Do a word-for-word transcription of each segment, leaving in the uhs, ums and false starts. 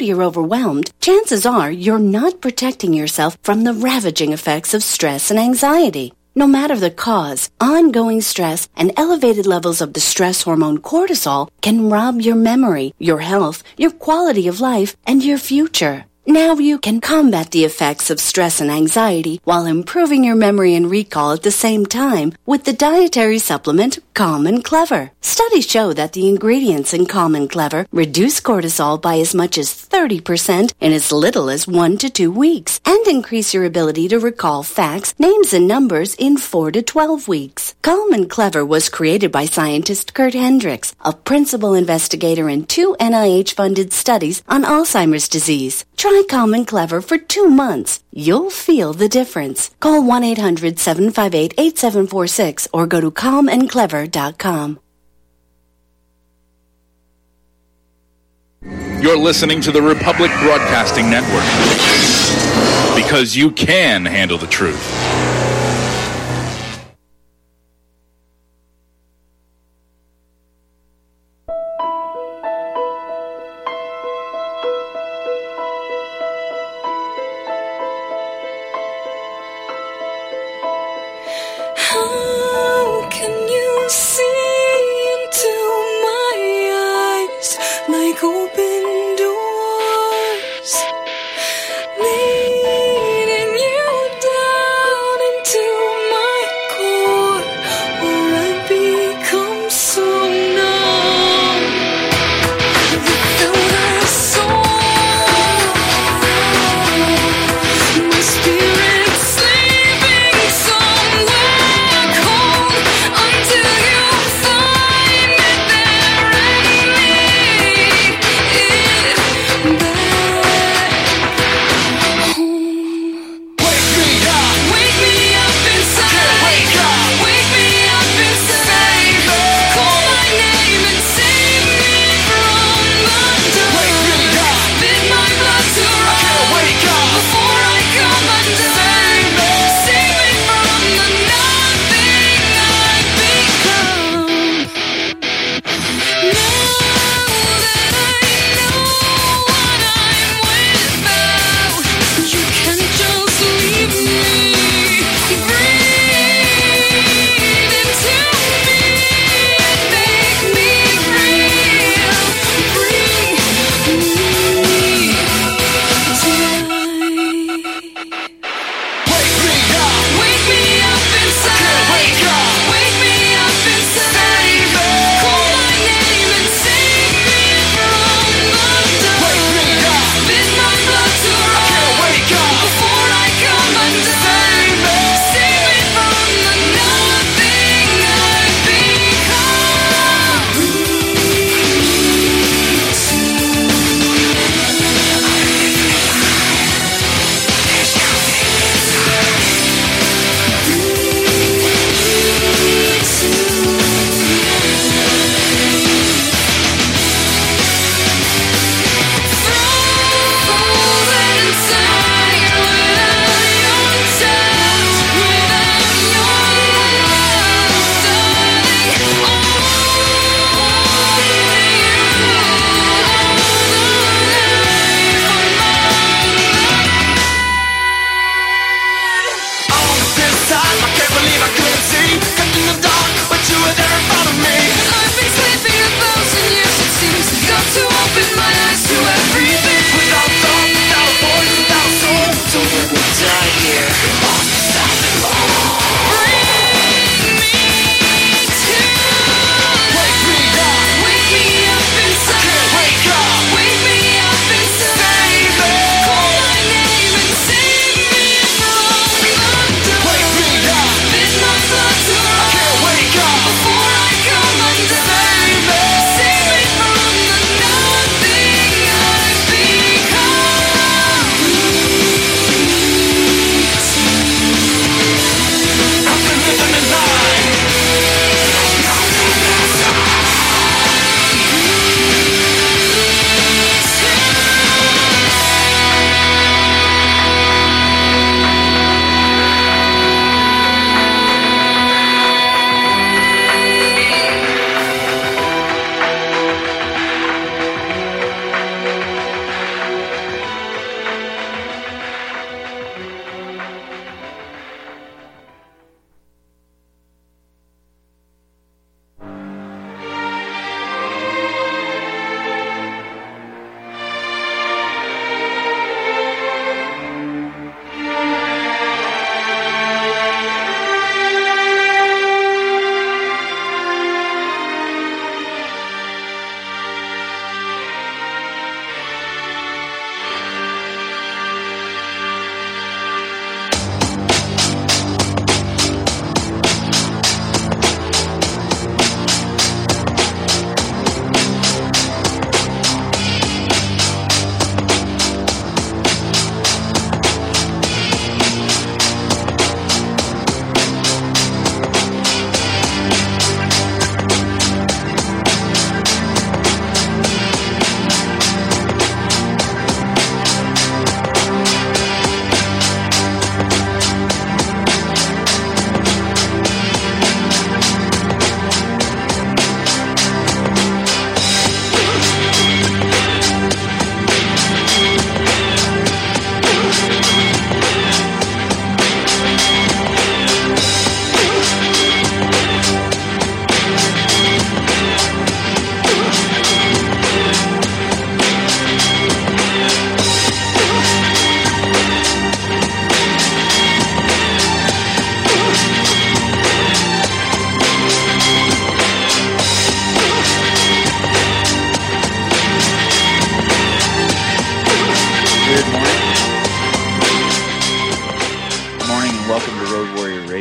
food you're overwhelmed, chances are you're not protecting yourself from the ravaging effects of stress and anxiety. No matter the cause, ongoing stress and elevated levels of the stress hormone cortisol can rob your memory, your health, your quality of life, and your future. Now you can combat the effects of stress and anxiety while improving your memory and recall at the same time with the dietary supplement Calm and Clever. Studies show that the ingredients in Calm and Clever reduce cortisol by as much as thirty percent in as little as one to two weeks and increase your ability to recall facts, names, and numbers in four to twelve weeks. Calm and Clever was created by scientist Kurt Hendricks, a principal investigator in two N I H-funded studies on Alzheimer's disease. Try Calm and Clever for two months. You'll feel the difference. Call one eight hundred seven five eight eight seven four six or go to calm and clever dot com. You're listening to the Republic Broadcasting Network because you can handle the truth. How can you see into my eyes like open doors, leading you down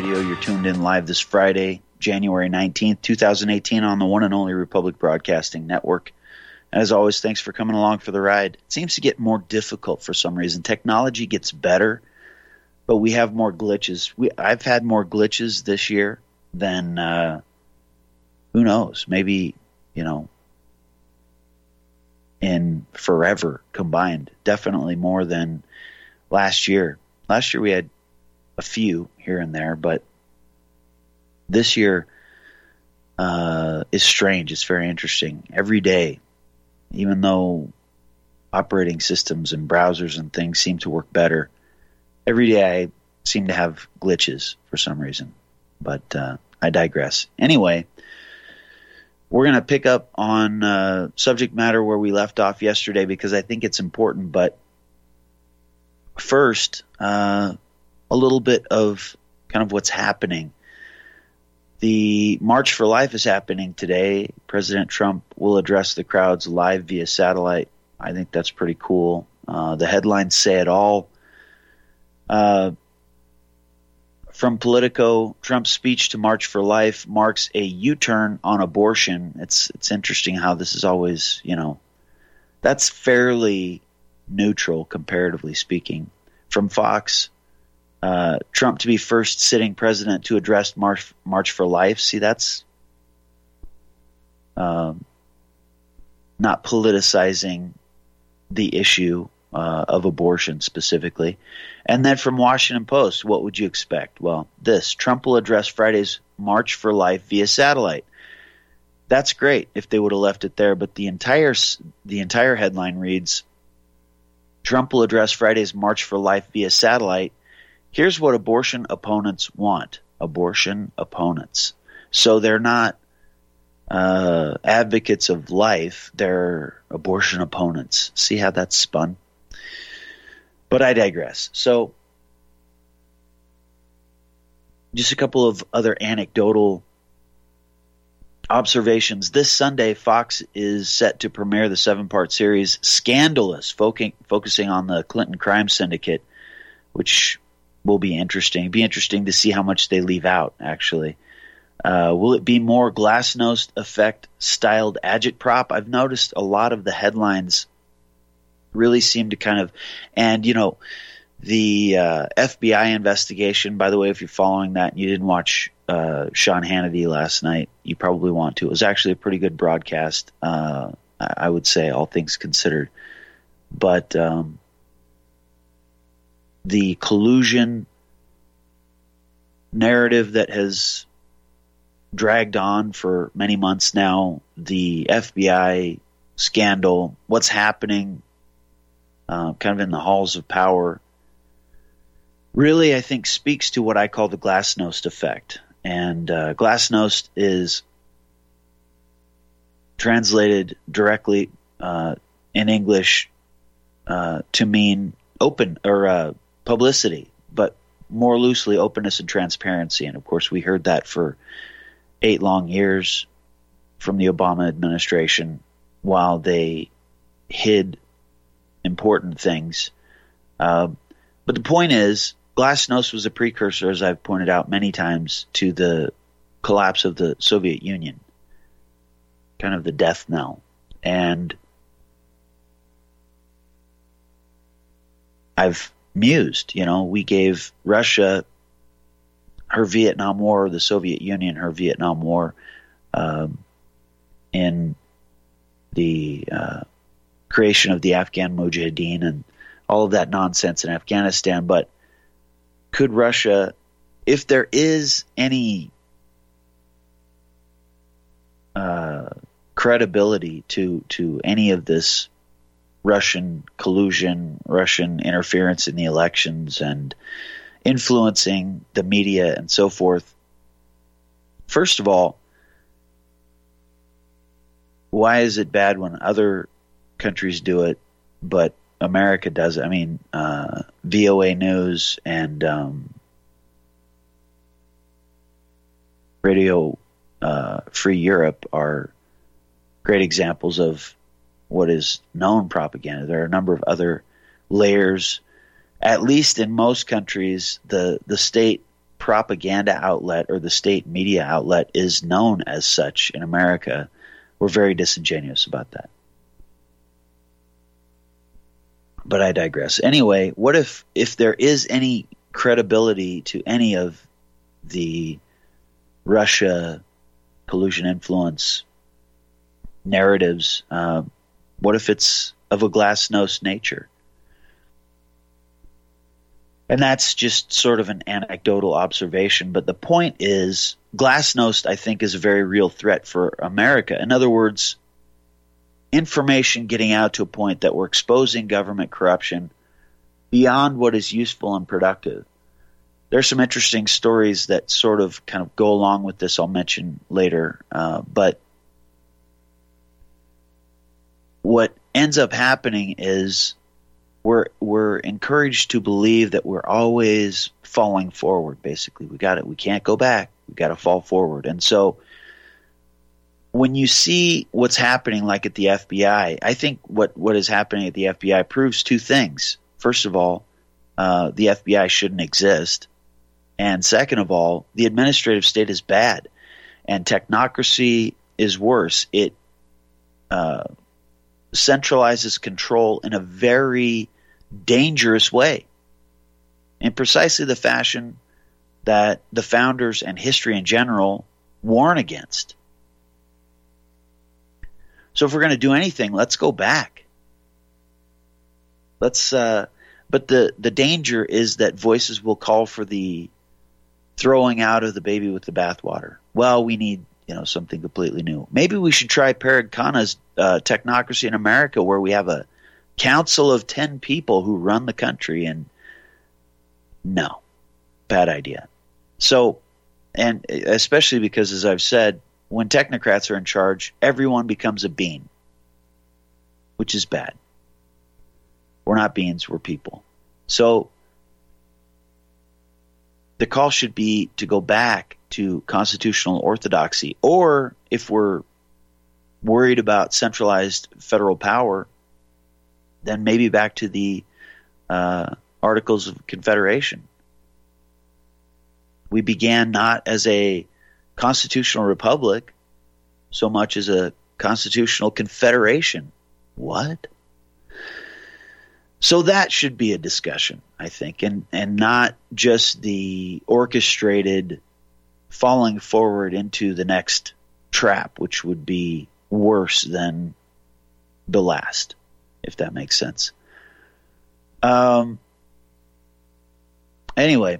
Radio. You're tuned in live this Friday, January nineteenth, twenty eighteen on the one and only Republic Broadcasting Network. As always, thanks for coming along for the ride. It seems to get more difficult for some reason. Technology gets better, but we have more glitches. We, I've had more glitches this year than, uh, who knows, maybe, you know, in forever combined. Definitely more than last year. Last year we had a few here and there, but this year uh, is strange. It's very interesting. Every day, even though operating systems and browsers and things seem to work better, every day I seem to have glitches for some reason. But uh, I digress. Anyway, we're going to pick up on uh, subject matter where we left off yesterday because I think it's important. But first, uh, a little bit of kind of what's happening. The March for Life is happening today. President Trump will address the crowds live via satellite. I think that's pretty cool. Uh, the headlines say it all. Uh, from Politico, Trump's speech to March for Life marks a U-turn on abortion. It's it's interesting how this is always, you know, that's fairly neutral comparatively speaking. From Fox, Uh, Trump to be first sitting president to address March, March for Life. See, that's um, not politicizing the issue uh, of abortion specifically. And then from Washington Post, what would you expect? Well, this, Trump will address Friday's March for Life via satellite. That's great if they would have left it there, but the entire the entire headline reads, Trump will address Friday's March for Life via satellite. Here's what abortion opponents want. Abortion opponents. So they're not uh, advocates of life. They're abortion opponents. See how that's spun? But I digress. So just a couple of other anecdotal observations. This Sunday, Fox is set to premiere the seven-part series Scandalous, focusing, focusing on the Clinton crime syndicate, which will be interesting. It'd be interesting to see how much they leave out, actually. Uh, will it be more Glasnost effect styled agitprop? I've noticed a lot of the headlines really seem to kind of, and you know, the uh, F B I investigation, by the way, if you're following that and you didn't watch uh, Sean Hannity last night, you probably want to. It was actually a pretty good broadcast, uh, I would say, all things considered. But um, the collusion narrative that has dragged on for many months now, the F B I scandal, what's happening uh, kind of in the halls of power, really I think speaks to what I call the Glasnost effect. And uh, Glasnost is translated directly uh, in English uh, to mean open or uh, publicity, but more loosely openness and transparency. And of course, we heard that for eight long years from the Obama administration while they hid important things. Uh, but the point is, Glasnost was a precursor, as I've pointed out many times, to the collapse of the Soviet Union, kind of the death knell. And I've mused, you know, we gave Russia her Vietnam War, the Soviet Union her Vietnam War, um, in the uh, creation of the Afghan Mujahideen and all of that nonsense in Afghanistan. But could Russia, if there is any uh, credibility to to any of this Russian collusion, Russian interference in the elections and influencing the media and so forth, first of all, why is it bad when other countries do it, but America does it? I mean, uh, V O A News and um, Radio uh, Free Europe are great examples of what is known propaganda. There are a number of other layers. At least in most countries, the, the state propaganda outlet or the state media outlet is known as such in America, we're very disingenuous about that. But I digress. Anyway, what if if there is any credibility to any of the Russia collusion influence narratives, uh, what if it's of a glasnost nature? And that's just sort of an anecdotal observation. But the point is, glasnost, I think, is a very real threat for America. In other words, information getting out to a point that we're exposing government corruption beyond what is useful and productive. There's some interesting stories that sort of kind of go along with this I'll mention later. Uh, but what ends up happening is we're we're encouraged to believe that we're always falling forward, basically. We got it. We can't go back. We got to fall forward. And so when you see what's happening like at the F B I, I think what, what is happening at the F B I proves two things. First of all, uh, the F B I shouldn't exist. And second of all, the administrative state is bad. And technocracy is worse. It uh, centralizes control in a very dangerous way, in precisely the fashion that the founders and history in general warn against. So if we're going to do anything, let's go back. Let's. Uh, but the, the danger is that voices will call for the throwing out of the baby with the bathwater. Well, we need you know something completely new. Maybe we should try Parag Khanna's uh, Technocracy in America, where we have a council of ten people who run the country. And no, bad idea. So, and especially because, as I've said, when technocrats are in charge, everyone becomes a bean, which is bad. We're not beans, we're people. So the call should be to go back to constitutional orthodoxy, or if we're worried about centralized federal power, then maybe back to the uh, Articles of Confederation. We began not as a constitutional republic so much as a constitutional confederation. What? So that should be a discussion, I think, and, and not just the orchestrated falling forward into the next trap, which would be worse than the last, if that makes sense. Um. Anyway,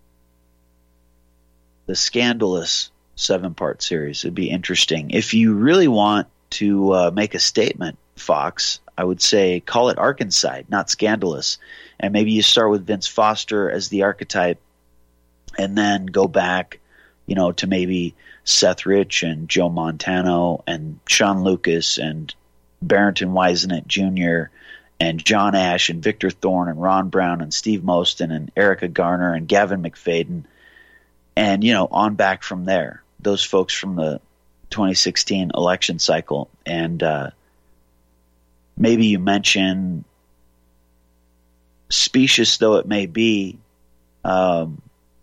the scandalous seven-part series would be interesting. If you really want to uh, make a statement, Fox, I would say call it Arkanside, not Scandalous. And maybe you start with Vince Foster as the archetype and then go back, you know, to maybe Seth Rich and Joe Montano and Sean Lucas and Barrington Wisenet Junior and John Ash and Victor Thorne and Ron Brown and Steve Moston and Erica Garner and Gavin McFadden. And, you know, on back from there, those folks from the twenty sixteen election cycle. And uh, maybe you mention, specious though it may be, um,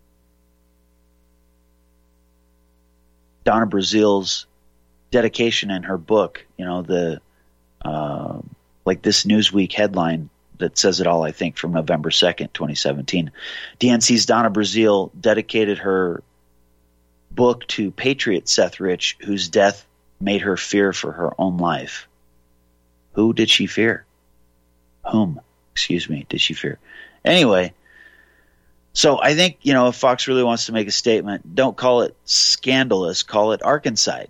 Donna Brazil's dedication in her book, you know, the uh, like this Newsweek headline that says it all, I think, from November second, twenty seventeen. D N C's Donna Brazil dedicated her book to Patriot Seth Rich, whose death made her fear for her own life. Who did she fear? Whom, excuse me, did she fear? Anyway, so I think, you know, if Fox really wants to make a statement, don't call it Scandalous, call it Arkanside.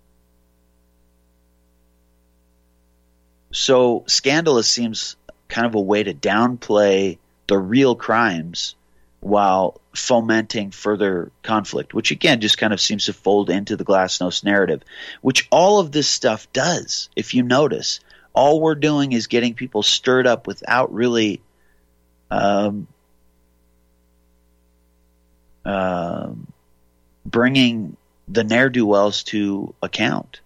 So Scandalous seems kind of a way to downplay the real crimes while fomenting further conflict, which again just kind of seems to fold into the Glasnost narrative, which all of this stuff does. If you notice, all we're doing is getting people stirred up without really um, uh, bringing the ne'er-do-wells to account.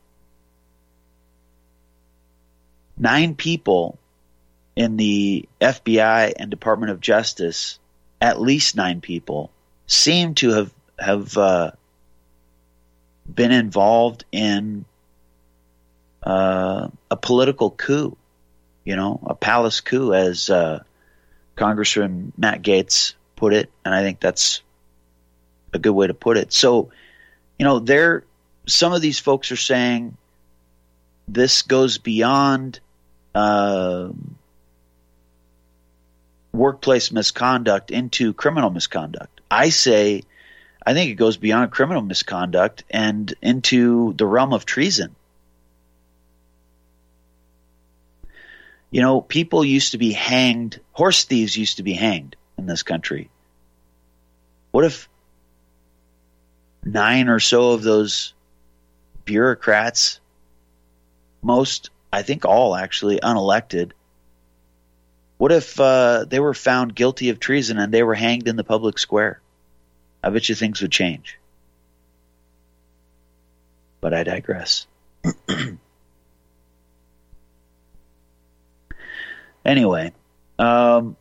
Nine people in the F B I and Department of Justice, at least nine people, seem to have have uh, been involved in uh, a political coup, you know, a palace coup, as uh, Congressman Matt Gaetz put it, and I think that's a good way to put it. So, you know, there, some of these folks are saying this goes beyond uh, workplace misconduct into criminal misconduct. I say, I think it goes beyond criminal misconduct and into the realm of treason. You know, people used to be hanged, horse thieves used to be hanged in this country. What if nine or so of those bureaucrats, most, I think all actually unelected, what if uh, they were found guilty of treason and they were hanged in the public square? I bet you things would change. But I digress. Anyway, um,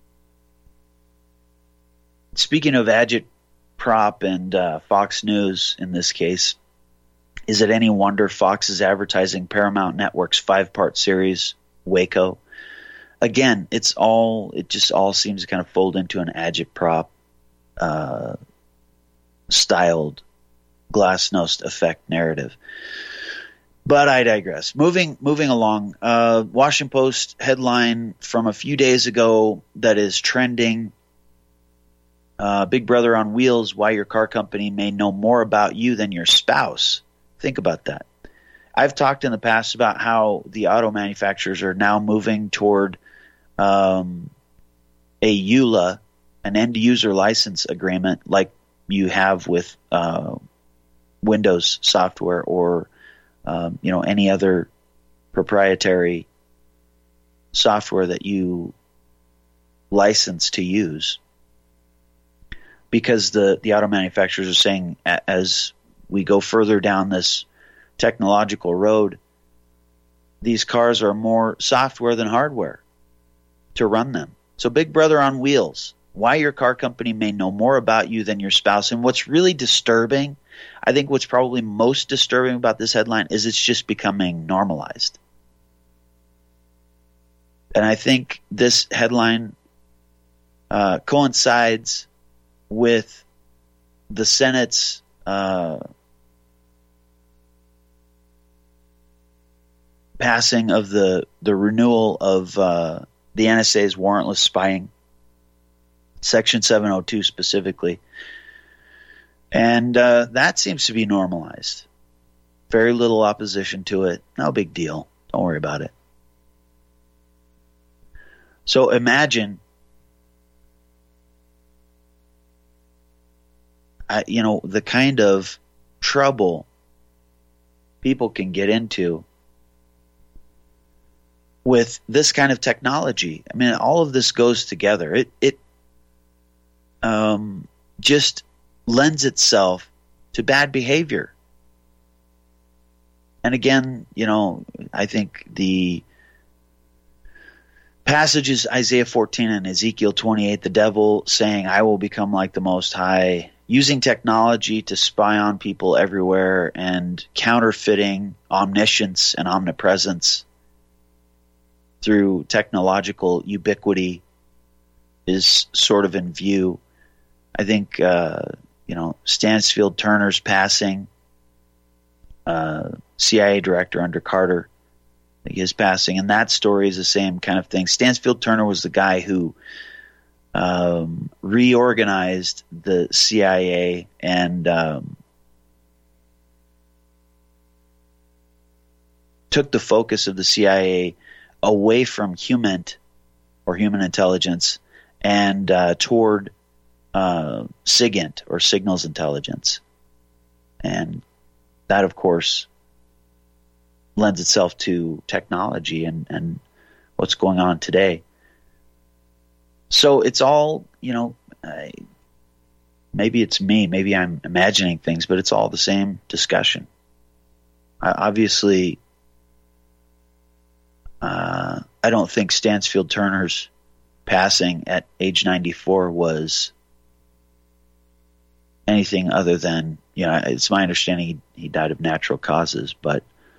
speaking of agitprop and uh, Fox News in this case, is it any wonder Fox is advertising Paramount Network's five-part series, Waco? Again, it's all, it just all seems to kind of fold into an agitprop uh, styled glasnost effect narrative. But I digress. Moving moving along, uh, Washington Post headline from a few days ago that is trending. Uh, Big Brother on Wheels, why your car company may know more about you than your spouse. Think about that. I've talked in the past about how the auto manufacturers are now moving toward um, a E U L A, an end-user license agreement like you have with uh, Windows software or Um, you know, any other proprietary software that you license to use, because the, the auto manufacturers are saying as we go further down this technological road, these cars are more software than hardware to run them. So Big Brother on Wheels, why your car company may know more about you than your spouse. And what's really disturbing, I think what's probably most disturbing about this headline is it's just becoming normalized. And I think this headline uh, coincides with the Senate's uh, passing of the, the renewal of uh, the N S A's warrantless spying, Section seven oh two specifically. And uh, that seems to be normalized. Very little opposition to it. No big deal. Don't worry about it. So imagine, uh, you know, the kind of trouble people can get into with this kind of technology. I mean, all of this goes together. It, it um, just lends itself to bad behavior. And again, you know, I think the passages Isaiah fourteen and Ezekiel twenty-eight, the devil saying, I will become like the Most High, using technology to spy on people everywhere and counterfeiting omniscience and omnipresence through technological ubiquity is sort of in view. I think, uh, you know, Stansfield Turner's passing, uh, C I A director under Carter, his passing, and that story is the same kind of thing. Stansfield Turner was the guy who um, reorganized the C I A and um, took the focus of the C I A away from human or human intelligence and uh, toward uh, SIGINT or signals intelligence. And that, of course, lends itself to technology and, and what's going on today. So it's all, you know, I, maybe it's me, maybe I'm imagining things, but it's all the same discussion. I, obviously, uh, I don't think Stansfield Turner's passing at age ninety-four was anything other than, you know, it's my understanding he, he died of natural causes, but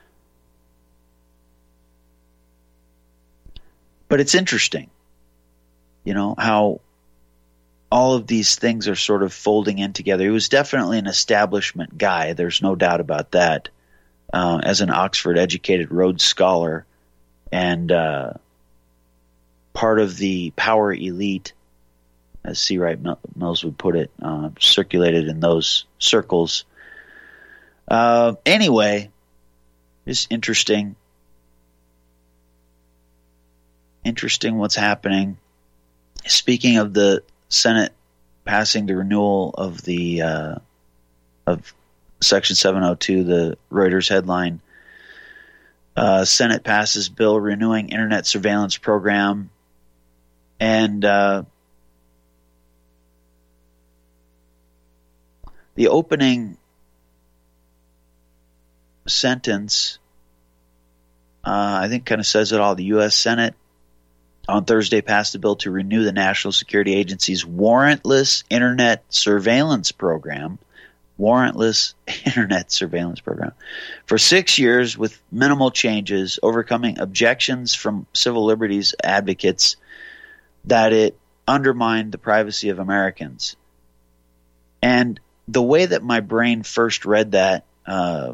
but it's interesting, you know, how all of these things are sort of folding in together. He was definitely an establishment guy. There's no doubt about that. Uh, as an Oxford-educated Rhodes Scholar and uh, part of the power elite, as C. Wright Mills would put it, uh, circulated in those circles. Uh, anyway, it's interesting. Interesting what's happening. Speaking of the Senate passing the renewal of the uh, of Section seven oh two, the Reuters headline, uh, Senate passes bill renewing internet surveillance program, and uh, the opening sentence, uh, I think, kind of says it all. The U S Senate on Thursday passed a bill to renew the National Security Agency's warrantless internet surveillance program. Warrantless internet surveillance program for six years with minimal changes, overcoming objections from civil liberties advocates that it undermined the privacy of Americans. And the way that my brain first read that, uh,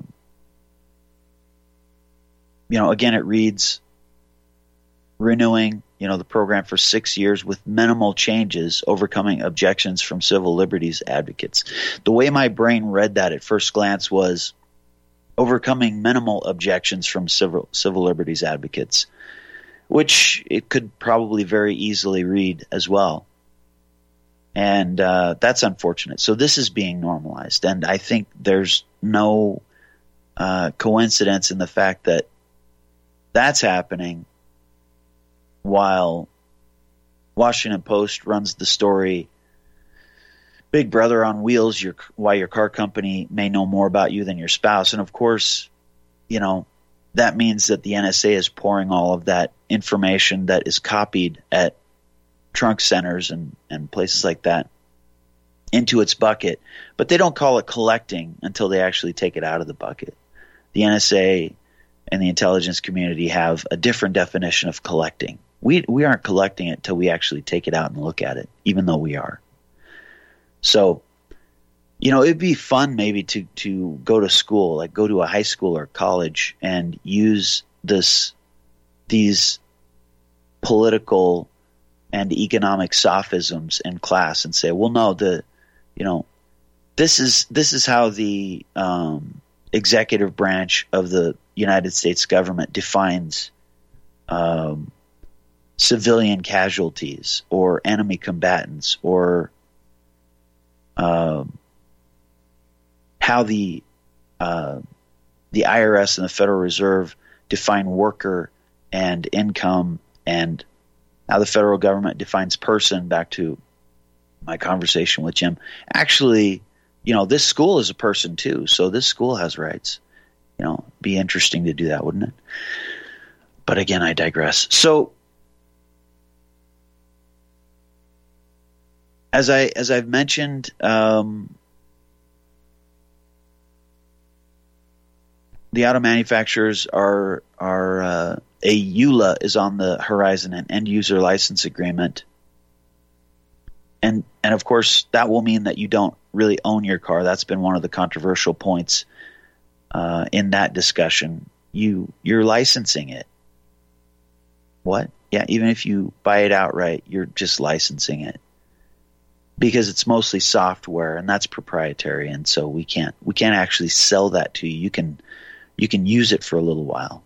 you know, again, it reads renewing, you know, the program for six years with minimal changes, overcoming objections from civil liberties advocates. The way my brain read that at first glance was overcoming minimal objections from civil civil liberties advocates, which it could probably very easily read as well. And uh, that's unfortunate. So this is being normalized, and I think there's no uh, coincidence in the fact that that's happening while Washington Post runs the story, Big Brother on Wheels, your, why your car company may know more about you than your spouse. And of course, you know, that means that the N S A is pouring all of that information that is copied at trunk centers and, and places like that into its bucket. But they don't call it collecting until they actually take it out of the bucket. The N S A and the intelligence community have a different definition of collecting. We we aren't collecting it till we actually take it out and look at it, even though we are. So, you know, it'd be fun maybe to, to go to school, like go to a high school or college and use this these political and economic sophisms in class and say, well, no, the you know, this is this is how the um, executive branch of the United States government defines um, civilian casualties or enemy combatants, or um, how the uh, the I R S and the Federal Reserve define worker and income, and how the federal government defines person, back to my conversation with Jim. Actually, you know, this school is a person too, so this school has rights. You know, be interesting to do that, wouldn't it? But again, I digress. So, as I as I've mentioned, um, the auto manufacturers are are uh, a E U L A is on the horizon, an end user license agreement, and and of course that will mean that you don't really own your car. That's been one of the controversial points uh, in that discussion. You you're licensing it. What? Yeah, even if you buy it outright, you're just licensing it because it's mostly software and that's proprietary, and so we can't we can't actually sell that to you. You can you can use it for a little while.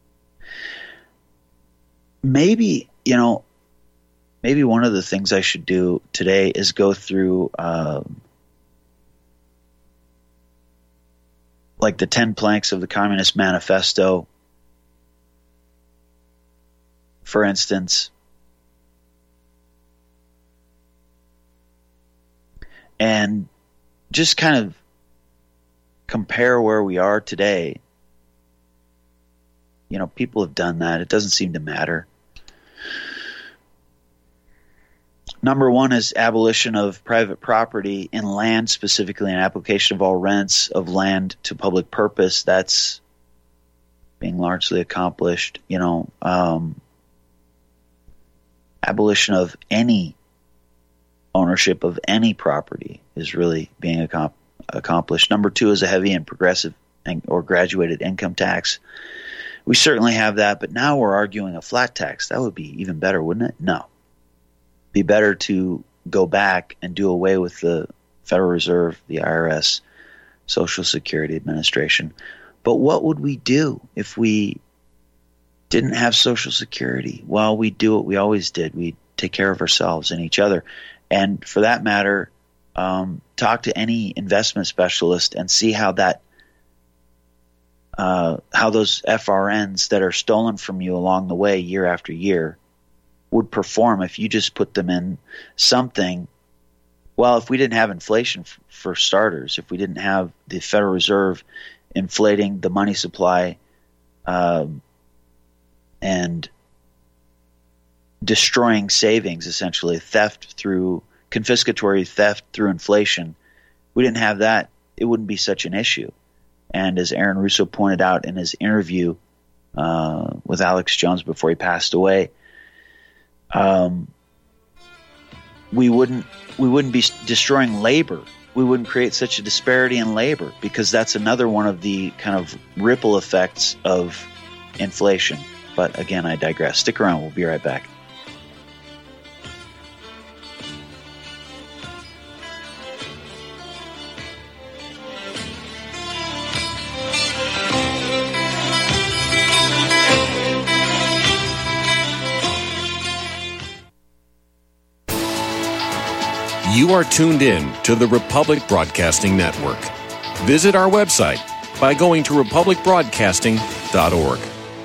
Maybe, you know, maybe one of the things I should do today is go through um, like the ten planks of the Communist Manifesto, for instance, and just kind of compare where we are today. You know, people have done that. It doesn't seem to matter. Number one is abolition of private property in land, specifically an application of all rents of land to public purpose. That's being largely accomplished. You know, um, abolition of any ownership of any property is really being ac- accomplished. Number two is a heavy and progressive or graduated income tax. We certainly have that, but now we're arguing a flat tax. That would be even better, wouldn't it? No. Be better to go back and do away with the Federal Reserve, the I R S, Social Security Administration. But what would we do if we didn't have Social Security? Well, we'd do what we always did. We'd take care of ourselves and each other. And for that matter, um, talk to any investment specialist and see how that uh, how those F R Ns that are stolen from you along the way year after year would perform if you just put them in something. Well, if we didn't have inflation f- for starters, if we didn't have the Federal Reserve inflating the money supply um, and destroying savings, essentially theft through confiscatory theft through inflation, we didn't have that, it wouldn't be such an issue. And as Aaron Russo pointed out in his interview uh, with Alex Jones before he passed away, Um, we wouldn't we wouldn't be destroying labor. We wouldn't create such a disparity in labor, because that's another one of the kind of ripple effects of inflation. But again, I digress. Stick around. We'll be right back. You are tuned in to the Republic Broadcasting Network. Visit our website by going to republic broadcasting dot org.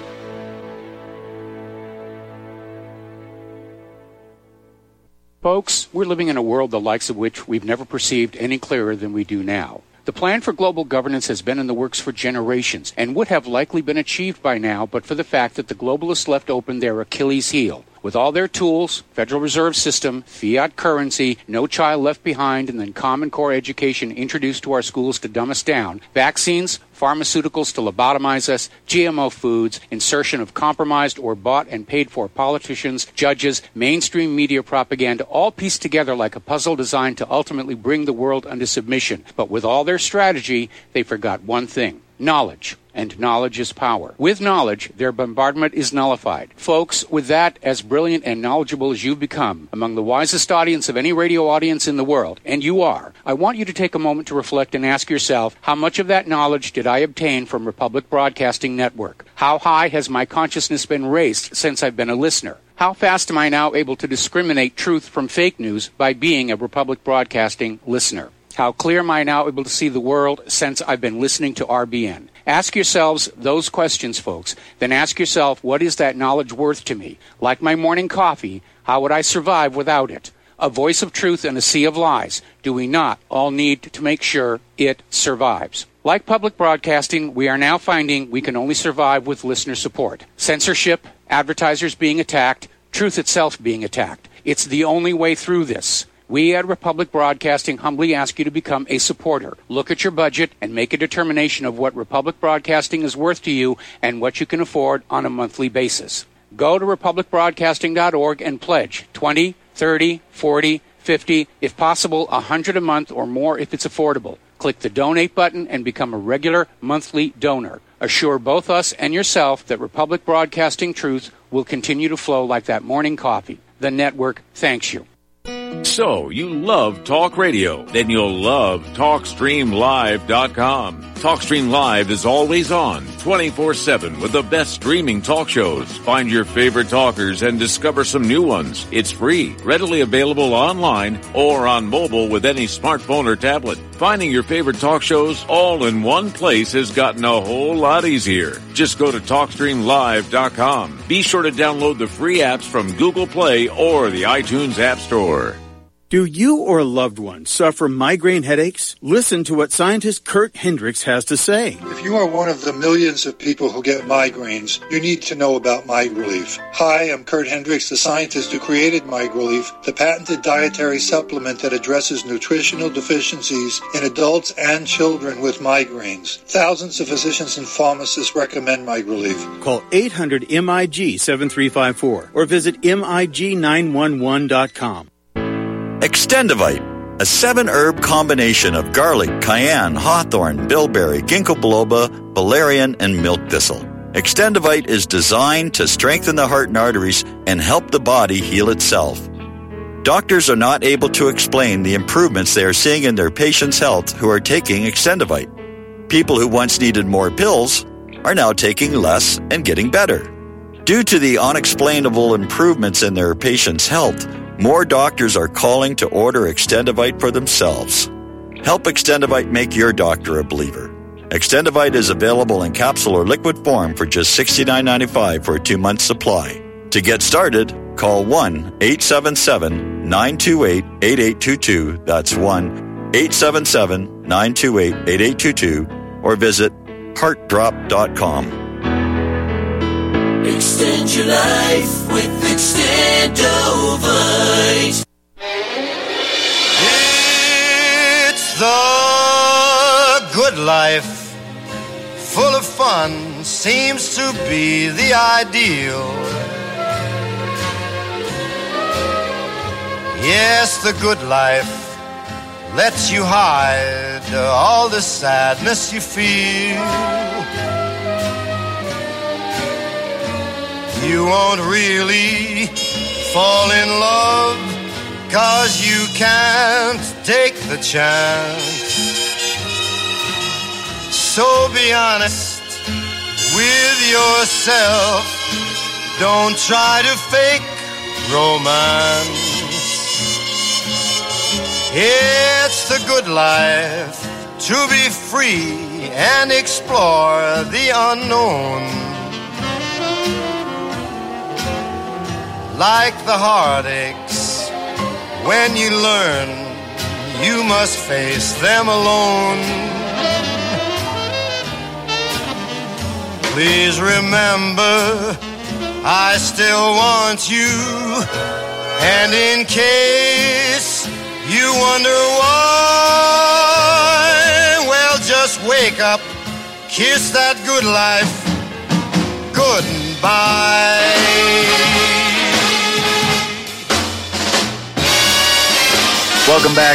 Folks, we're living in a world the likes of which we've never perceived any clearer than we do now. The plan for global governance has been in the works for generations and would have likely been achieved by now but for the fact that the globalists left open their Achilles heel. With all their tools, Federal Reserve System, fiat currency, no child left behind, and then Common Core education introduced to our schools to dumb us down, vaccines, pharmaceuticals to lobotomize us, G M O foods, insertion of compromised or bought and paid for politicians, judges, mainstream media propaganda, all pieced together like a puzzle designed to ultimately bring the world under submission. But with all their strategy, they forgot one thing: knowledge. And knowledge is power. With knowledge, their bombardment is nullified. Folks, with that, as brilliant and knowledgeable as you've become, among the wisest audience of any radio audience in the world, and you are, I want you to take a moment to reflect and ask yourself, how much of that knowledge did I obtain from Republic Broadcasting Network? How high has my consciousness been raised since I've been a listener? How fast am I now able to discriminate truth from fake news by being a Republic Broadcasting listener? How clear am I now able to see the world since I've been listening to R B N? Ask yourselves those questions, folks. Then ask yourself, what is that knowledge worth to me? Like my morning coffee, how would I survive without it? A voice of truth in a sea of lies. Do we not all need to make sure it survives? Like public broadcasting, we are now finding we can only survive with listener support. Censorship, advertisers being attacked, truth itself being attacked. It's the only way through this. We at Republic Broadcasting humbly ask you to become a supporter. Look at your budget and make a determination of what Republic Broadcasting is worth to you and what you can afford on a monthly basis. Go to republic broadcasting dot org and pledge twenty, thirty, forty, fifty, if possible one hundred a month or more if it's affordable. Click the donate button and become a regular monthly donor. Assure both us and yourself that Republic Broadcasting truth will continue to flow like that morning coffee. The network thanks you. So, you love talk radio? Then you'll love talk stream live dot com. TalkStream Live is always on, twenty-four seven, with the best streaming talk shows. Find your favorite talkers and discover some new ones. It's free, readily available online or on mobile with any smartphone or tablet. Finding your favorite talk shows all in one place has gotten a whole lot easier. Just go to talk stream live dot com. Be sure to download the free apps from Google Play or the iTunes App Store. Do you or a loved one suffer migraine headaches? Listen to what scientist Kurt Hendricks has to say. If you are one of the millions of people who get migraines, you need to know about MigRelief. Hi, I'm Kurt Hendricks, the scientist who created MigRelief, the patented dietary supplement that addresses nutritional deficiencies in adults and children with migraines. Thousands of physicians and pharmacists recommend MigRelief. Call eight hundred M I G seven three five four or visit M I G nine one one dot com. Extendivite, a seven-herb combination of garlic, cayenne, hawthorn, bilberry, ginkgo biloba, valerian, and milk thistle. Extendivite is designed to strengthen the heart and arteries and help the body heal itself. Doctors are not able to explain the improvements they are seeing in their patients' health who are taking Extendivite. People who once needed more pills are now taking less and getting better. Due to the unexplainable improvements in their patients' health, more doctors are calling to order Extendivite for themselves. Help Extendivite make your doctor a believer. Extendivite is available in capsule or liquid form for just sixty-nine ninety-five for a two-month supply. To get started, call one eight seven seven nine two eight eight eight two two. That's one eight seven seven nine two eight eight eight two two or visit heart drop dot com. Extend your life with Extendovite. It's the good life, full of fun, seems to be the ideal. Yes, the good life lets you hide all the sadness you feel. You won't really fall in love, 'cause you can't take the chance. So be honest with yourself. Don't try to fake romance. It's the good life to be free and explore the unknown. Like the heartaches, when you learn you must face them alone. Please remember, I still want you, and in case you wonder why, well, just wake up, kiss that good life goodbye. Welcome back.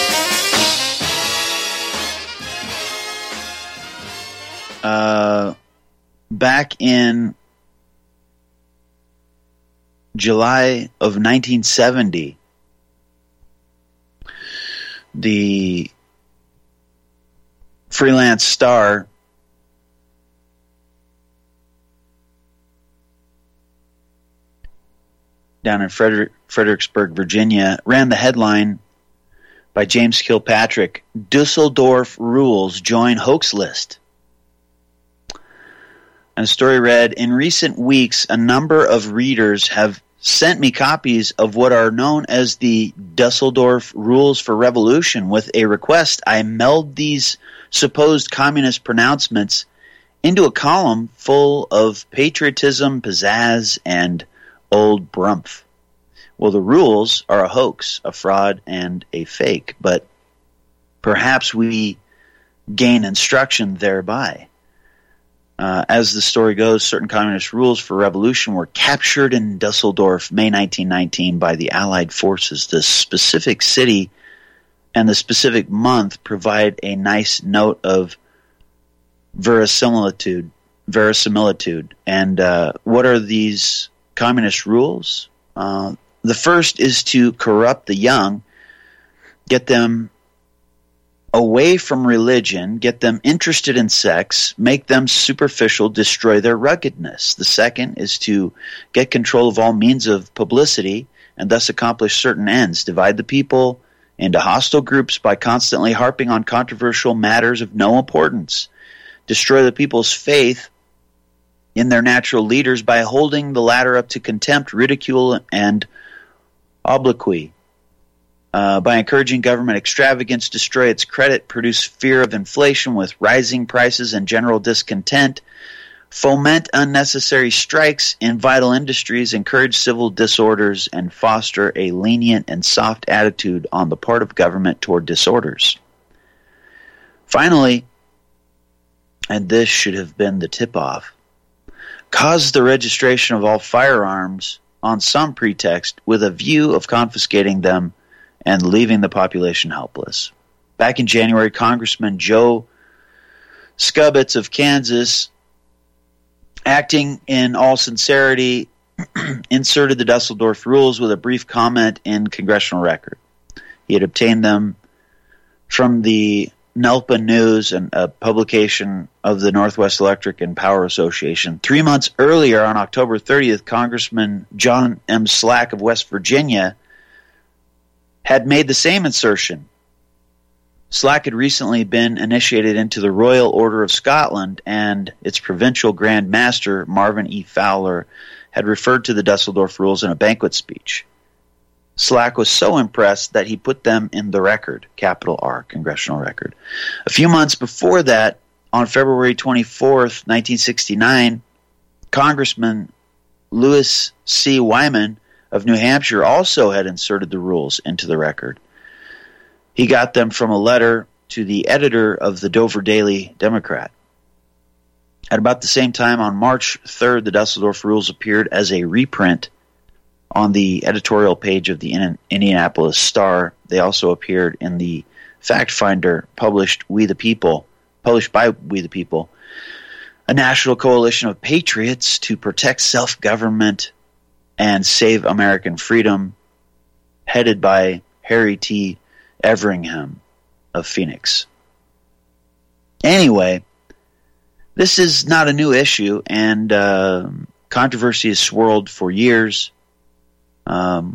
Uh, back in July of nineteen seventy, the Freelance Star down in Frederick, Fredericksburg, Virginia, ran the headline by James Kilpatrick, Dusseldorf Rules Join Hoax List. And the story read, in recent weeks, a number of readers have sent me copies of what are known as the Dusseldorf Rules for Revolution with a request I meld these supposed communist pronouncements into a column full of patriotism, pizzazz, and old brumph. Well, the rules are a hoax, a fraud, and a fake, but perhaps we gain instruction thereby. Uh, as the story goes, certain communist rules for revolution were captured in Dusseldorf, May nineteen nineteen, by the Allied forces. The specific city and the specific month provide a nice note of verisimilitude. verisimilitude. And uh, what are these communist rules? Uh, the first is to corrupt the young, get them away from religion, get them interested in sex, make them superficial, destroy their ruggedness. The second is to get control of all means of publicity and thus accomplish certain ends, divide the people into hostile groups by constantly harping on controversial matters of no importance, destroy the people's faith in their natural leaders by holding the latter up to contempt, ridicule, and obloquy. Uh, by encouraging government extravagance, destroy its credit, produce fear of inflation with rising prices and general discontent, foment unnecessary strikes in vital industries, encourage civil disorders, and foster a lenient and soft attitude on the part of government toward disorders. Finally, and this should have been the tip-off, cause the registration of all firearms on some pretext with a view of confiscating them and leaving the population helpless. Back in January, Congressman Joe Scubbits of Kansas, acting in all sincerity, inserted the Dusseldorf rules with a brief comment in Congressional Record. He had obtained them from the Nelpa News, and a publication of the Northwest Electric and Power Association. Three months earlier, on October thirtieth, Congressman John M. Slack of West Virginia had made the same insertion. Slack had recently been initiated into the Royal Order of Scotland, and its provincial Grand Master, Marvin E. Fowler, had referred to the Dusseldorf rules in a banquet speech. Slack was so impressed that he put them in the record, capital R, Congressional Record. A few months before that, on February twenty-fourth, nineteen sixty-nine, Congressman Louis C. Wyman of New Hampshire also had inserted the rules into the record. He got them from a letter to the editor of the Dover Daily Democrat. At about the same time, on March third, the Dusseldorf rules appeared as a reprint on the editorial page of the Indianapolis Star. They also appeared in the Fact Finder, published We the People, published by We the People, a national coalition of patriots to protect self-government and save American freedom, headed by Harry T. Everingham of Phoenix. Anyway, this is not a new issue, and uh, controversy has swirled for years. Um,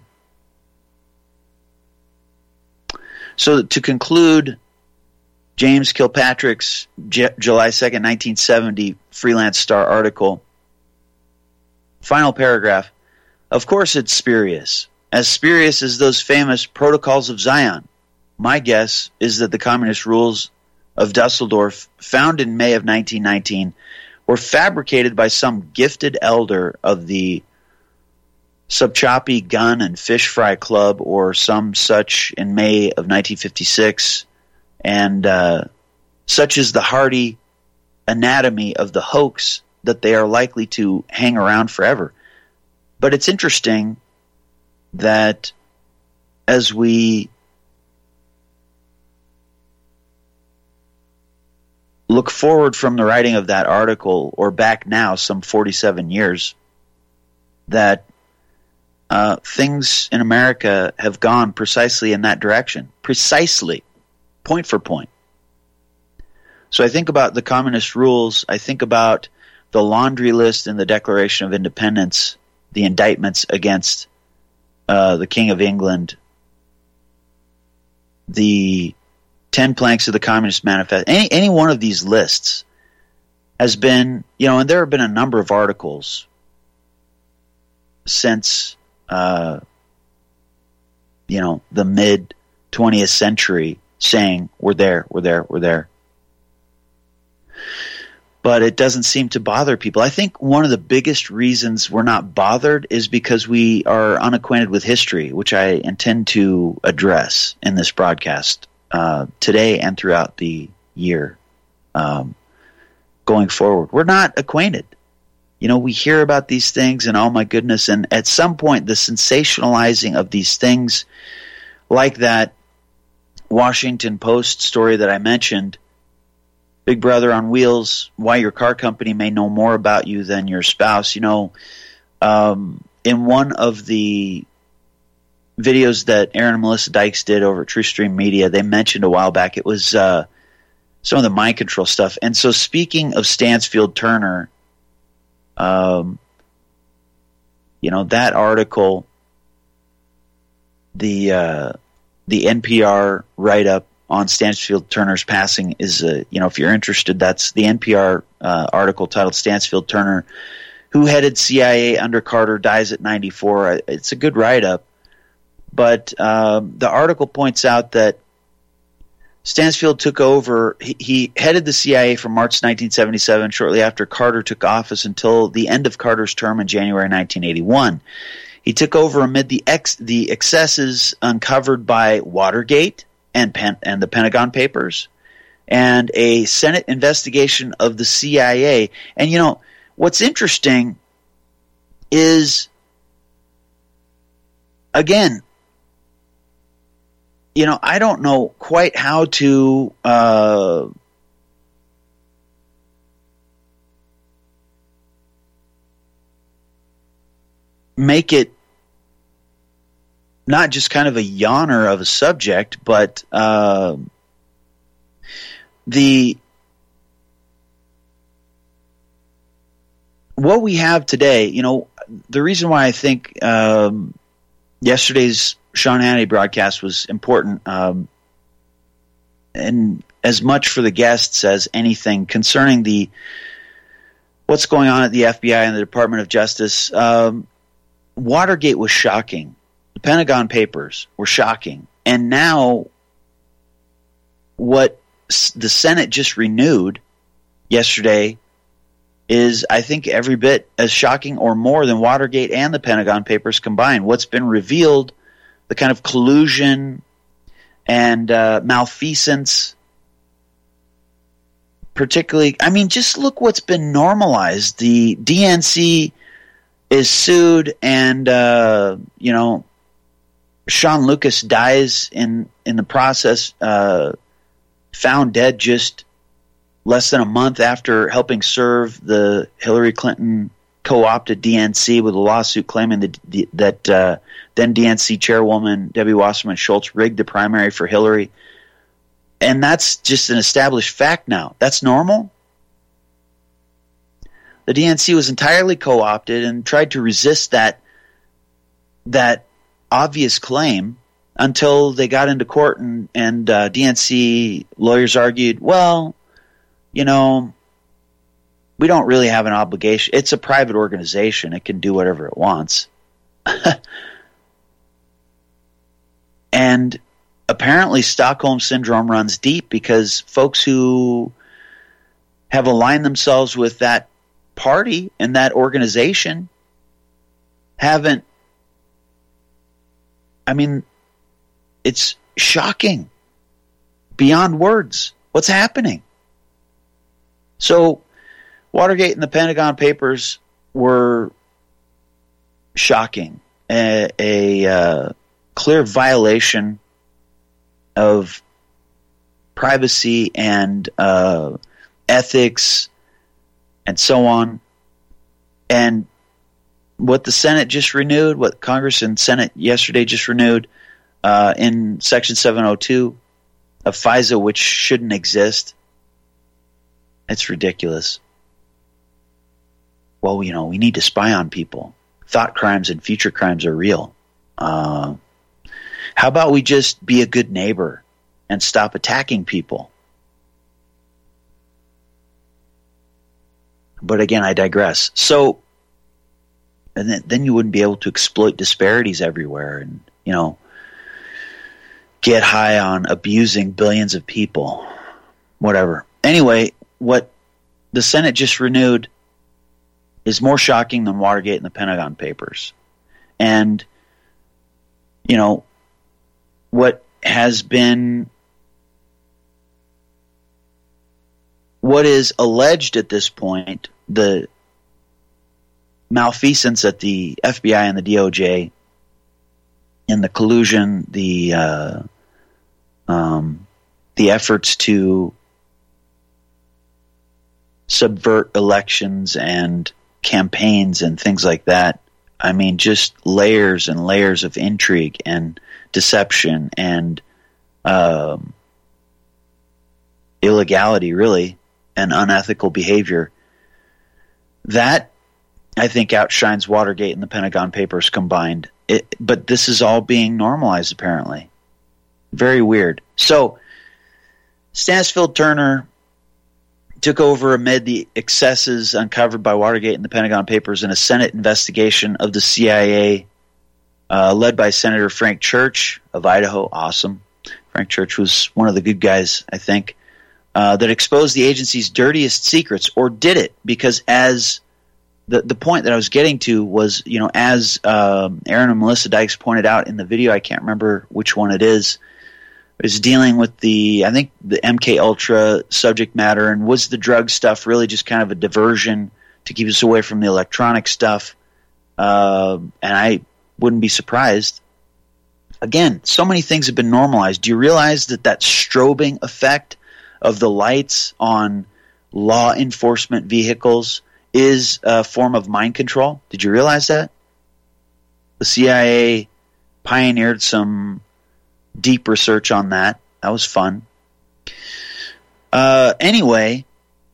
so to conclude, James Kilpatrick's J- July second, nineteen seventy Freelance Star article, final paragraph, of course it's spurious, as spurious as those famous Protocols of Zion. My guess is that the communist rules of Dusseldorf, found in May of nineteen nineteen, were fabricated by some gifted elder of the Subchoppy Gun and Fish Fry Club or some such in May of nineteen fifty-six, and uh, such is the hardy anatomy of the hoax that they are likely to hang around forever. But it's interesting that as we look forward from the writing of that article, or back now some forty-seven years, that uh, things in America have gone precisely in that direction. Precisely. Point for point. So I think about the communist rules. I think about the laundry list in the Declaration of Independence, the indictments against uh, the King of England, the Ten Planks of the Communist Manifesto. Any, any one of these lists has been, you know, and there have been a number of articles since, uh, you know, the mid twentieth century saying, we're there, we're there, we're there. But it doesn't seem to bother people. I think one of the biggest reasons we're not bothered is because we are unacquainted with history, which I intend to address in this broadcast uh, today and throughout the year um, going forward. We're not acquainted. You know, we hear about these things and oh my goodness, and at some point the sensationalizing of these things, like that Washington Post story that I mentioned, Big Brother on Wheels, why your car company may know more about you than your spouse. You know, um, in one of the videos that Aaron and Melissa Dykes did over at TrueStream Media, they mentioned a while back, it was uh, some of the mind control stuff. And so speaking of Stansfield Turner, um, you know, that article, the uh, the N P R write-up on Stansfield Turner's passing is, uh, you know, if you're interested, that's the N P R uh, article titled Stansfield Turner, who headed C I A under Carter, dies at ninety-four. It's a good write-up, but um, the article points out that Stansfield took over. He, he headed the C I A from March nineteen seventy-seven, shortly after Carter took office, until the end of Carter's term in January nineteen eighty-one. He took over amid the ex, the excesses uncovered by Watergate and Pen, and the Pentagon Papers, and a Senate investigation of the C I A. And you know what's interesting is, again, you know, I don't know quite how to uh, make it not just kind of a yawner of a subject, but uh, the what we have today. You know, the reason why I think um, yesterday's Sean Hannity broadcast was important, um, and as much for the guests as anything concerning the what's going on at the F B I and the Department of Justice. Um, Watergate was shocking. The Pentagon Papers were shocking. And now what the Senate just renewed yesterday is, I think, every bit as shocking or more than Watergate and the Pentagon Papers combined. What's been revealed, the kind of collusion and uh, malfeasance, particularly, I mean, just look what's been normalized. The D N C is sued, and, uh, you know, Sean Lucas dies in, in the process, uh, found dead just less than a month after helping serve the Hillary Clinton co-opted D N C with a lawsuit claiming that, that uh, then D N C chairwoman Debbie Wasserman Schultz rigged the primary for Hillary. And that's just an established fact now. That's normal. The D N C was entirely co-opted and tried to resist that that obvious claim until they got into court, and, and uh, D N C lawyers argued, well, you know, we don't really have an obligation. It's a private organization. It can do whatever it wants. And apparently Stockholm Syndrome runs deep, because folks who have aligned themselves with that party and that organization haven't, I mean, it's shocking beyond words what's happening. So Watergate and the Pentagon Papers were shocking, a, a uh, clear violation of privacy and uh, ethics and so on. And what the Senate just renewed, what Congress and Senate yesterday just renewed uh, in Section seven oh two of FISA, which shouldn't exist, it's ridiculous. Well, you know, we need to spy on people. Thought crimes and future crimes are real. Uh, how about we just be a good neighbor and stop attacking people? But again, I digress. So, and then, then you wouldn't be able to exploit disparities everywhere and, you know, get high on abusing billions of people. Whatever. Anyway, what the Senate just renewed is more shocking than Watergate and the Pentagon Papers. And, you know, what has been, what is alleged at this point, the malfeasance at the F B I and the D O J, in the collusion, the uh, um, the efforts to subvert elections and campaigns and things like that. I mean, just layers and layers of intrigue and deception and um, illegality, really, and unethical behavior. That, I think, outshines Watergate and the Pentagon Papers combined. It, but this is all being normalized, apparently. Very weird. So, Stansfield Turner took over amid the excesses uncovered by Watergate and the Pentagon Papers in a Senate investigation of the C I A uh, led by Senator Frank Church of Idaho. Awesome. Frank Church was one of the good guys, I think, uh, that exposed the agency's dirtiest secrets, or did it? Because as the the point that I was getting to was, you know, as um, Aaron and Melissa Dykes pointed out in the video, I can't remember which one it is, is dealing with the, I think, the M K Ultra subject matter, and was the drug stuff really just kind of a diversion to keep us away from the electronic stuff? Uh, and I wouldn't be surprised. Again, so many things have been normalized. Do you realize that that strobing effect of the lights on law enforcement vehicles is a form of mind control? Did you realize that? The C I A pioneered some deep research on that. That was fun. Uh, anyway,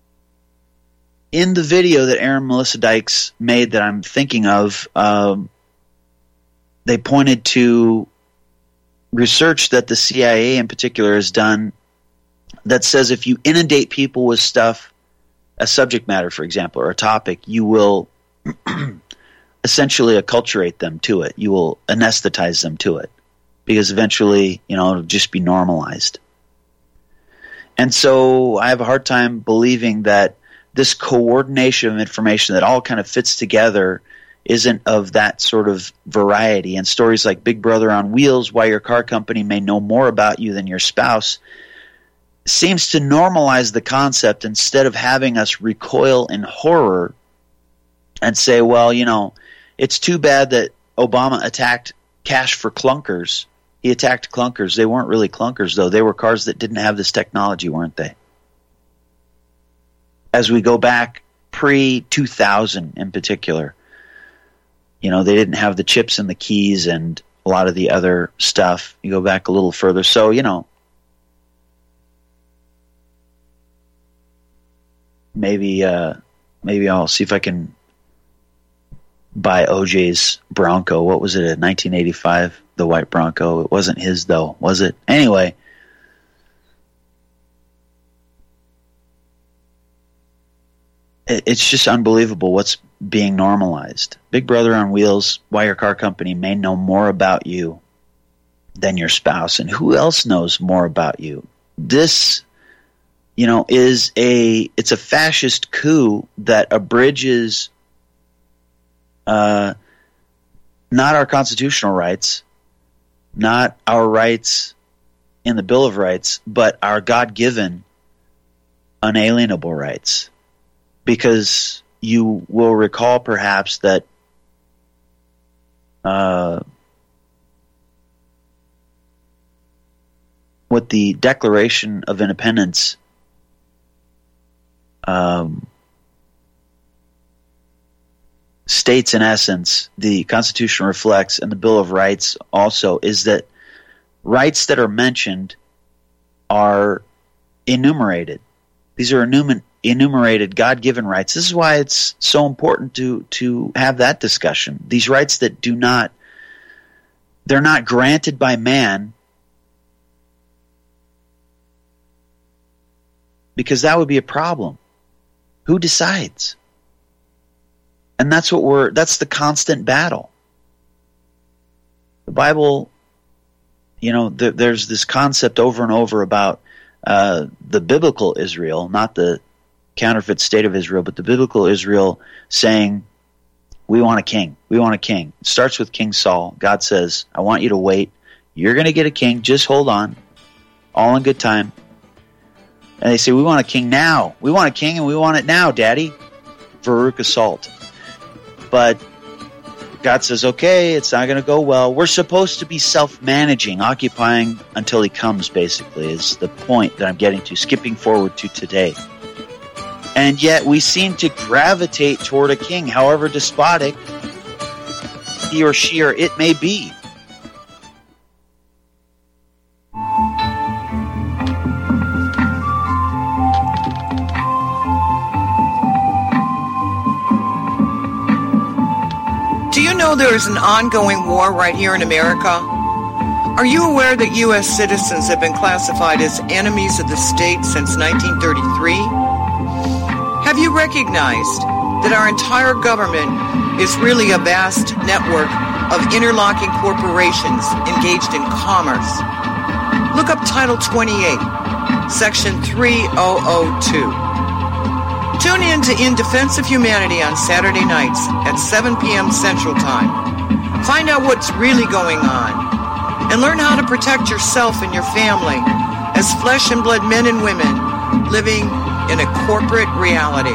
in the video that Aaron and Melissa Dykes made that I'm thinking of, um, they pointed to research that the C I A in particular has done that says if you inundate people with stuff, a subject matter, for example, or a topic, you will essentially acculturate them to it. You will anesthetize them to it, because eventually, you know, it'll just be normalized. And so I have a hard time believing that this coordination of information that all kind of fits together isn't of that sort of variety. And stories like Big Brother on Wheels, Why Your Car Company May Know More About You Than Your Spouse, seems to normalize the concept instead of having us recoil in horror and say, well, you know, it's too bad that Obama attacked Cash for Clunkers. He attacked clunkers. They weren't really clunkers, though. They were cars that didn't have this technology, weren't they? As we go back pre two thousand in particular, you know, they didn't have the chips and the keys and a lot of the other stuff. You go back a little further. So, you know, maybe uh, maybe I'll see if I can buy O J's Bronco. What was it, a nineteen eighty-five, the white Bronco? It wasn't his, though, was it? Anyway, it's just unbelievable what's being normalized. Big Brother on Wheels, Why Your Car Company May Know More About You Than Your Spouse. And who else knows more about you? This, you know, is a, it's a fascist coup that abridges uh, not our constitutional rights, not our rights in the Bill of Rights, but our God-given unalienable rights. Because you will recall perhaps that uh, what the Declaration of Independence um, states, in essence, the Constitution reflects, and the Bill of Rights also, is that rights that are mentioned are enumerated. These are enumer- enumerated God-given rights. This is why it's so important to to have that discussion. These rights that do not, they're not granted by man, because that would be a problem. Who decides? And that's what we're, that's the constant battle. The Bible, you know, th- there's this concept over and over about uh, the biblical Israel, not the counterfeit state of Israel, but the biblical Israel saying, we want a king. We want a king. It starts with King Saul. God says, I want you to wait. You're going to get a king. Just hold on. All in good time. And they say, we want a king now. We want a king and we want it now, Daddy. Baruch assault. But God says, okay, it's not going to go well. We're supposed to be self-managing, occupying until he comes, basically, is the point that I'm getting to, skipping forward to today. And yet we seem to gravitate toward a king, however despotic he or she or it may be. Do you know there is an ongoing war right here in America? Are you aware that U S citizens have been classified as enemies of the state since nineteen thirty-three? Have you recognized that our entire government is really a vast network of interlocking corporations engaged in commerce. Look up Title twenty-eight, Section three thousand two. Tune in to In Defense of Humanity on Saturday nights at seven p.m. Central Time. Find out what's really going on and learn how to protect yourself and your family as flesh and blood men and women living in a corporate reality.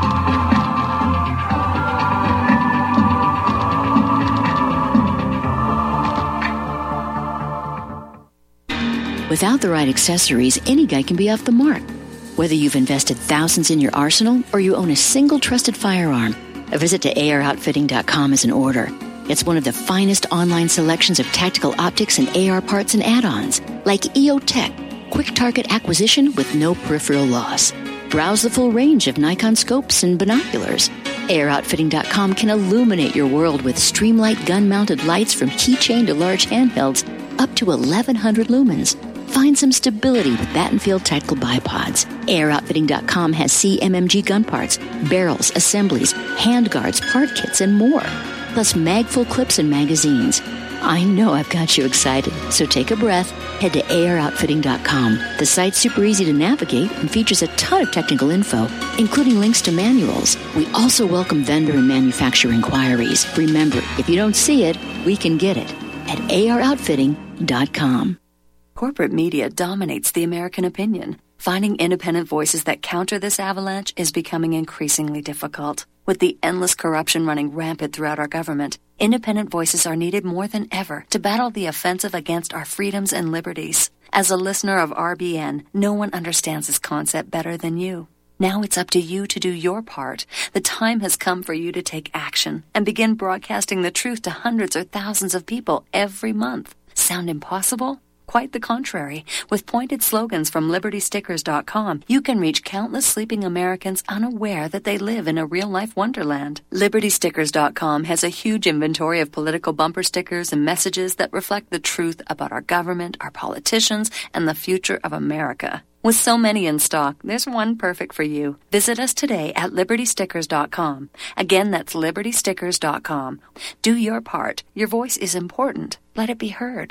Without the right accessories, any guy can be off the mark. Whether you've invested thousands in your arsenal or you own a single trusted firearm, a visit to A R outfitting dot com is in order. It's one of the finest online selections of tactical optics and A R parts and add-ons, like E O Tech, quick target acquisition with no peripheral loss. Browse the full range of Nikon scopes and binoculars. A R outfitting dot com can illuminate your world with Streamlight gun-mounted lights from keychain to large handhelds up to eleven hundred lumens. Find some stability with Battenfield Tactical Bipods. A R outfitting dot com has C M M G gun parts, barrels, assemblies, handguards, part kits, and more. Plus magful clips and magazines. I know I've got you excited, so take a breath. Head to A R outfitting dot com. The site's super easy to navigate and features a ton of technical info, including links to manuals. We also welcome vendor and manufacturer inquiries. Remember, if you don't see it, we can get it at A R outfitting dot com. Corporate media dominates the American opinion. Finding independent voices that counter this avalanche is becoming increasingly difficult. With the endless corruption running rampant throughout our government, independent voices are needed more than ever to battle the offensive against our freedoms and liberties. As a listener of R B N, no one understands this concept better than you. Now it's up to you to do your part. The time has come for you to take action and begin broadcasting the truth to hundreds or thousands of people every month. Sound impossible? Quite the contrary. With pointed slogans from Liberty Stickers dot com, you can reach countless sleeping Americans unaware that they live in a real-life wonderland. Liberty Stickers dot com has a huge inventory of political bumper stickers and messages that reflect the truth about our government, our politicians, and the future of America. With so many in stock, there's one perfect for you. Visit us today at Liberty Stickers dot com. Again, that's Liberty Stickers dot com. Do your part. Your voice is important. Let it be heard.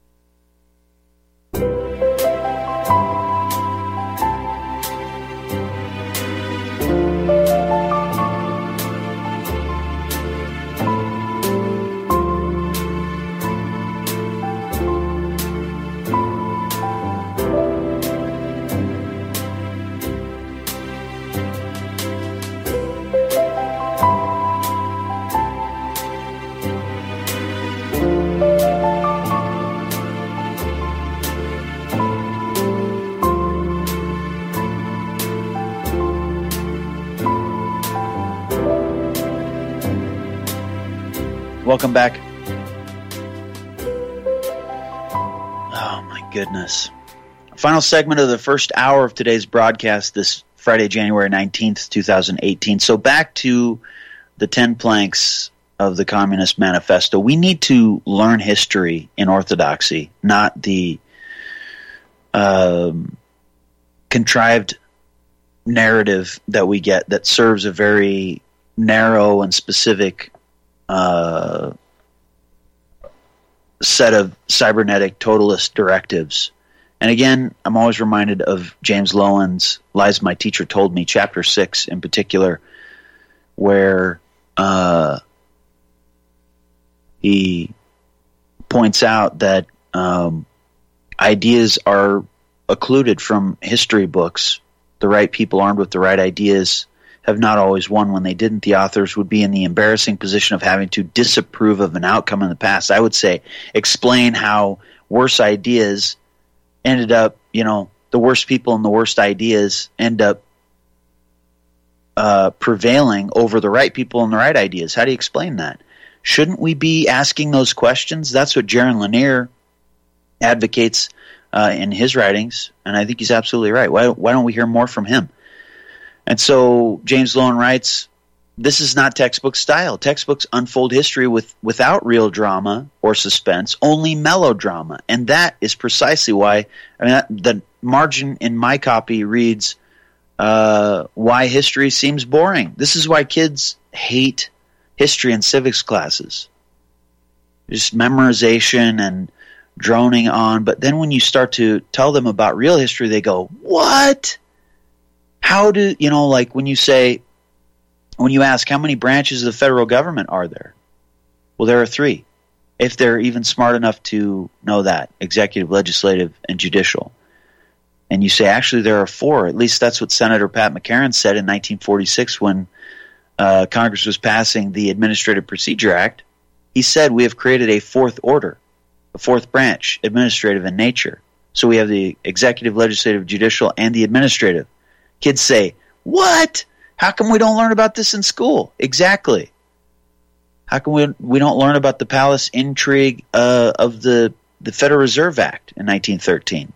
Welcome back. Oh my goodness. Final segment of the first hour of today's broadcast this Friday, January nineteenth, twenty eighteen. So back to the ten planks of the Communist Manifesto. We need to learn history in orthodoxy, not the um, contrived narrative that we get that serves a very narrow and specific Uh, set of cybernetic totalist directives. And again, I'm always reminded of James Loewen's Lies My Teacher Told Me, chapter six in particular, where uh, he points out that um, ideas are occluded from history books. The right people armed with the right ideas have not always won. When they didn't, the authors would be in the embarrassing position of having to disapprove of an outcome in the past. I would say explain how worse ideas ended up, you know, the worst people and the worst ideas end up uh, prevailing over the right people and the right ideas. How do you explain that? Shouldn't we be asking those questions? That's what Jaron Lanier advocates uh, in his writings, and I think he's absolutely right. Why, why don't we hear more from him? And so James Loewen writes, this is not textbook style. Textbooks unfold history with without real drama or suspense, only melodrama. And that is precisely why, I mean, that, the margin in my copy reads, uh, why history seems boring. This is why kids hate history and civics classes. just memorization and droning on. But then when you start to tell them about real history, they go, what? How do, you know, like when you say, when you ask how many branches of the federal government are there? Well, there are three. If they're even smart enough to know that, executive, legislative, and judicial. And you say, actually, there are four. At least that's what Senator Pat McCarran said in nineteen forty-six when uh, Congress was passing the Administrative Procedure Act. He said, we have created a fourth order, a fourth branch, administrative in nature. So we have the executive, legislative, judicial, and the administrative. Kids say, what? How come we don't learn about this in school? Exactly. How come we we don't learn about the palace intrigue uh, of the, the Federal Reserve Act in nineteen thirteen?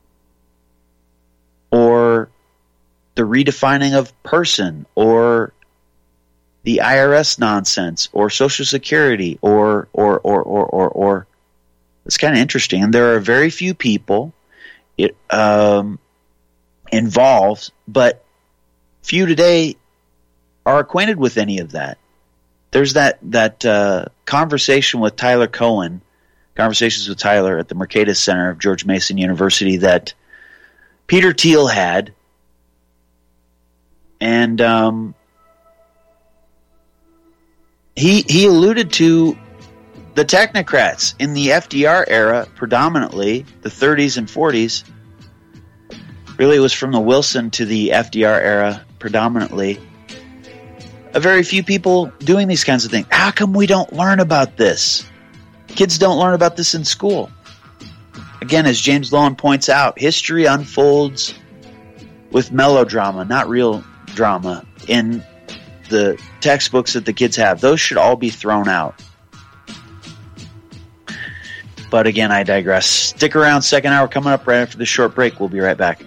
Or the redefining of person, or the I R S nonsense, or Social Security, or, or, or, or, or, or. It's kind of interesting. And there are very few people it um, involved, but few today are acquainted with any of that. There's that that uh, conversation with Tyler Cohen, Conversations with Tyler at the Mercatus Center of George Mason University that Peter Thiel had, and um, he he alluded to the technocrats in the F D R era, predominantly the thirties and forties. Really, it was from the Wilson to the F D R era, predominantly. A very few people doing these kinds of things. How come we don't learn about this? Kids don't learn about this in school. Again, as James Lowen points out, history unfolds with melodrama, not real drama, in the textbooks that the kids have. Those should all be thrown out. But again, I digress. Stick around, second hour coming up right after this short break. We'll be right back.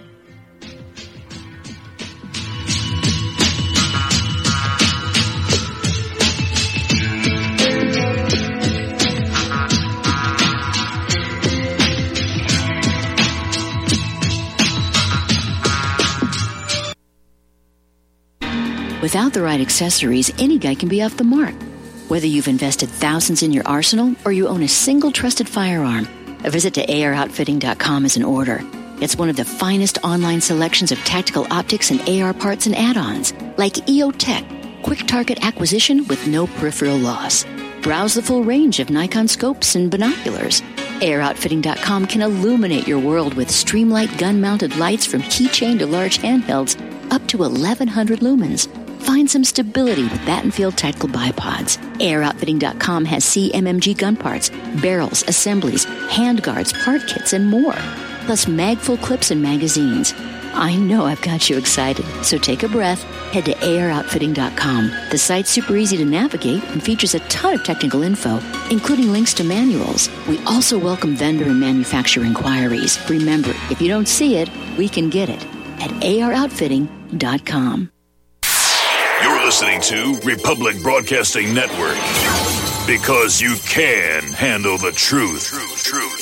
Without the right accessories, any guy can be off the mark. Whether you've invested thousands in your arsenal or you own a single trusted firearm, a visit to A R outfitting dot com is in order. It's one of the finest online selections of tactical optics and A R parts and add-ons, like E O Tech, quick target acquisition with no peripheral loss. Browse the full range of Nikon scopes and binoculars. A R outfitting dot com can illuminate your world with Streamlight gun-mounted lights from keychain to large handhelds up to eleven hundred lumens. Find some stability with Battenfield Tactical Bipods. A R outfitting dot com has C M M G gun parts, barrels, assemblies, handguards, part kits, and more. Plus mag-full clips and magazines. I know I've got you excited, so take a breath. Head to A R outfitting dot com. The site's super easy to navigate and features a ton of technical info, including links to manuals. We also welcome vendor and manufacturer inquiries. Remember, if you don't see it, we can get it at A R outfitting dot com. You're listening to Republic Broadcasting Network, because you can handle the truth. Truth, truth.